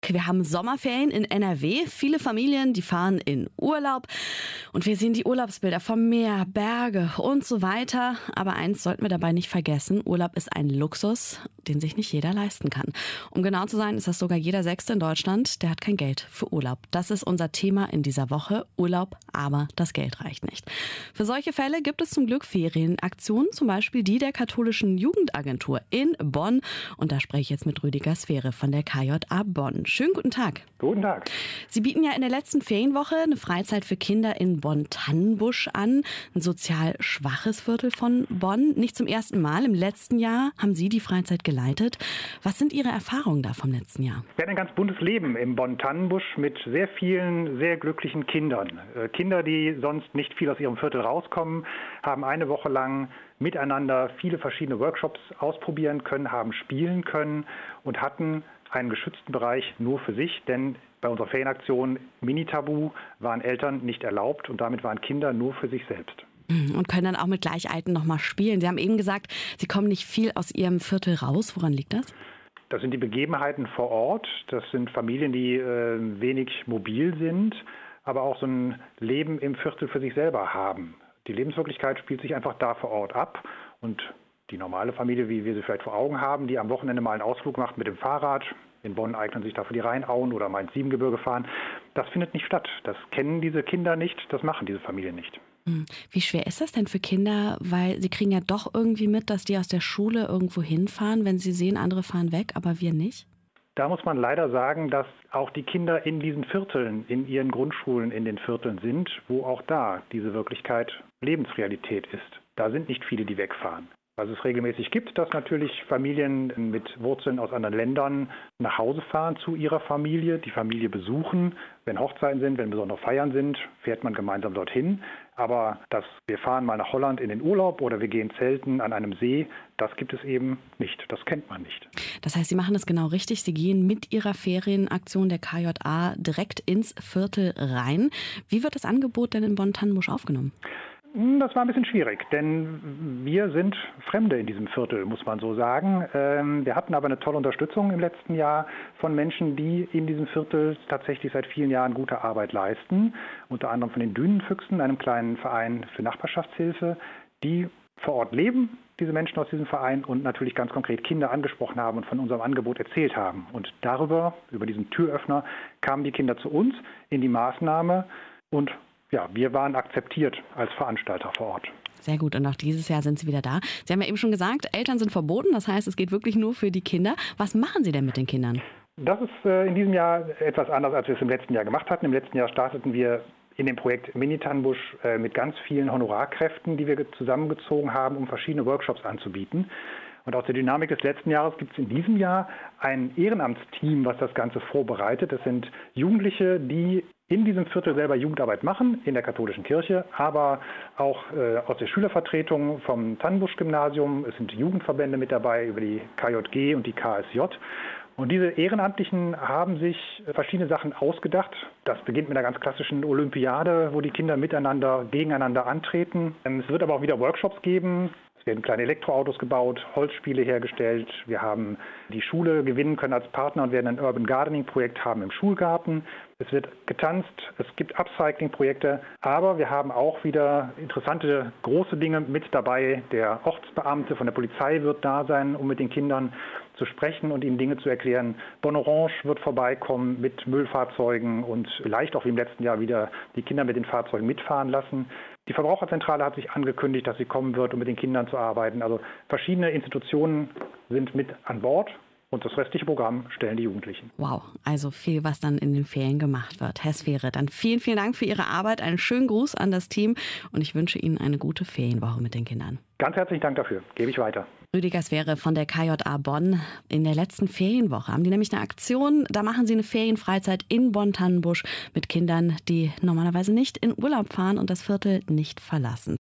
Wir haben Sommerferien in NRW. Viele Familien, die fahren in Urlaub. Und wir sehen die Urlaubsbilder vom Meer, Berge und so weiter. Aber eins sollten wir dabei nicht vergessen. Urlaub ist ein Luxus, den sich nicht jeder leisten kann. Um genau zu sein, ist das sogar jeder Sechste in Deutschland, der hat kein Geld für Urlaub. Das ist unser Thema in dieser Woche. Urlaub, aber das Geld reicht nicht. Für solche Fälle gibt es zum Glück Ferienaktionen, zum Beispiel die der Katholischen Jugendagentur in Bonn. Und da spreche ich jetzt mit Rüdiger Sphäre von der KJA Bonn. Schönen guten Tag. Guten Tag. Sie bieten ja in der letzten Ferienwoche eine Freizeit für Kinder in Bonn-Tannenbusch an, ein sozial schwaches Viertel von Bonn. Nicht zum ersten Mal. Im letzten Jahr haben Sie die Freizeit geleitet. Was sind Ihre Erfahrungen da vom letzten Jahr? Wir hatten ein ganz buntes Leben im Bonn-Tannenbusch mit sehr vielen, sehr glücklichen Kindern. Kinder, die sonst nicht viel aus ihrem Viertel rauskommen, haben eine Woche lang miteinander viele verschiedene Workshops ausprobieren können, haben spielen können und hatten einen geschützten Bereich nur für sich, denn bei unserer Ferienaktion Mini-Tabu waren Eltern nicht erlaubt und damit waren Kinder nur für sich selbst. Und können dann auch mit Gleichalten nochmal spielen. Sie haben eben gesagt, Sie kommen nicht viel aus Ihrem Viertel raus. Woran liegt das? Das sind die Begebenheiten vor Ort. Das sind Familien, die wenig mobil sind, aber auch so ein Leben im Viertel für sich selber haben. Die Lebenswirklichkeit spielt sich einfach da vor Ort ab und die normale Familie, wie wir sie vielleicht vor Augen haben, die am Wochenende mal einen Ausflug macht mit dem Fahrrad. In Bonn eignen sich dafür die Rheinauen oder mal ins Siebengebirge fahren. Das findet nicht statt. Das kennen diese Kinder nicht, das machen diese Familien nicht. Wie schwer ist das denn für Kinder? Weil sie kriegen ja doch irgendwie mit, dass die aus der Schule irgendwo hinfahren, wenn sie sehen, andere fahren weg, aber wir nicht. Da muss man leider sagen, dass auch die Kinder in diesen Vierteln, in ihren Grundschulen in den Vierteln sind, wo auch da diese Wirklichkeit Lebensrealität ist. Da sind nicht viele, die wegfahren. Was es regelmäßig gibt, dass natürlich Familien mit Wurzeln aus anderen Ländern nach Hause fahren zu ihrer Familie, die Familie besuchen. Wenn Hochzeiten sind, wenn besondere Feiern sind, fährt man gemeinsam dorthin. Aber dass wir fahren mal nach Holland in den Urlaub oder wir gehen zelten an einem See, das gibt es eben nicht. Das kennt man nicht. Das heißt, Sie machen das genau richtig. Sie gehen mit Ihrer Ferienaktion der KJA direkt ins Viertel rein. Wie wird das Angebot denn in Bonn-Tannenbusch aufgenommen? Das war ein bisschen schwierig, denn wir sind Fremde in diesem Viertel, muss man so sagen. Wir hatten aber eine tolle Unterstützung im letzten Jahr von Menschen, die in diesem Viertel tatsächlich seit vielen Jahren gute Arbeit leisten. Unter anderem von den Dünenfüchsen, einem kleinen Verein für Nachbarschaftshilfe, die vor Ort leben, diese Menschen aus diesem Verein, und natürlich ganz konkret Kinder angesprochen haben und von unserem Angebot erzählt haben. Und über diesen Türöffner, kamen die Kinder zu uns in die Maßnahme und ja, wir waren akzeptiert als Veranstalter vor Ort. Sehr gut. Und auch dieses Jahr sind Sie wieder da. Sie haben ja eben schon gesagt, Eltern sind verboten. Das heißt, es geht wirklich nur für die Kinder. Was machen Sie denn mit den Kindern? Das ist in diesem Jahr etwas anders, als wir es im letzten Jahr gemacht hatten. Im letzten Jahr starteten wir in dem Projekt Mini-Tannenbusch mit ganz vielen Honorarkräften, die wir zusammengezogen haben, um verschiedene Workshops anzubieten. Und aus der Dynamik des letzten Jahres gibt es in diesem Jahr ein Ehrenamtsteam, was das Ganze vorbereitet. Das sind Jugendliche, die in diesem Viertel selber Jugendarbeit machen, in der katholischen Kirche, aber auch aus der Schülervertretung vom Tannenbusch-Gymnasium. Es sind Jugendverbände mit dabei über die KJG und die KSJ. Und diese Ehrenamtlichen haben sich verschiedene Sachen ausgedacht. Das beginnt mit einer ganz klassischen Olympiade, wo die Kinder miteinander, gegeneinander antreten. Es wird aber auch wieder Workshops geben. Es werden kleine Elektroautos gebaut, Holzspiele hergestellt. Wir haben die Schule gewinnen können als Partner und werden ein Urban Gardening Projekt haben im Schulgarten. Es wird getanzt, es gibt Upcycling-Projekte, aber wir haben auch wieder interessante große Dinge mit dabei. Der Ortsbeamte von der Polizei wird da sein, um mit den Kindern zu sprechen und ihnen Dinge zu erklären. Bonn Orange wird vorbeikommen mit Müllfahrzeugen und vielleicht auch wie im letzten Jahr wieder die Kinder mit den Fahrzeugen mitfahren lassen. Die Verbraucherzentrale hat sich angekündigt, dass sie kommen wird, um mit den Kindern zu arbeiten. Also verschiedene Institutionen sind mit an Bord. Und das restliche Programm stellen die Jugendlichen. Wow, also viel, was dann in den Ferien gemacht wird. Herr Sphäre, dann vielen, vielen Dank für Ihre Arbeit. Einen schönen Gruß an das Team und ich wünsche Ihnen eine gute Ferienwoche mit den Kindern. Ganz herzlichen Dank dafür. Gebe ich weiter. Rüdiger Sphäre von der KJA Bonn. In der letzten Ferienwoche haben die nämlich eine Aktion. Da machen sie eine Ferienfreizeit in Bonn-Tannenbusch mit Kindern, die normalerweise nicht in Urlaub fahren und das Viertel nicht verlassen.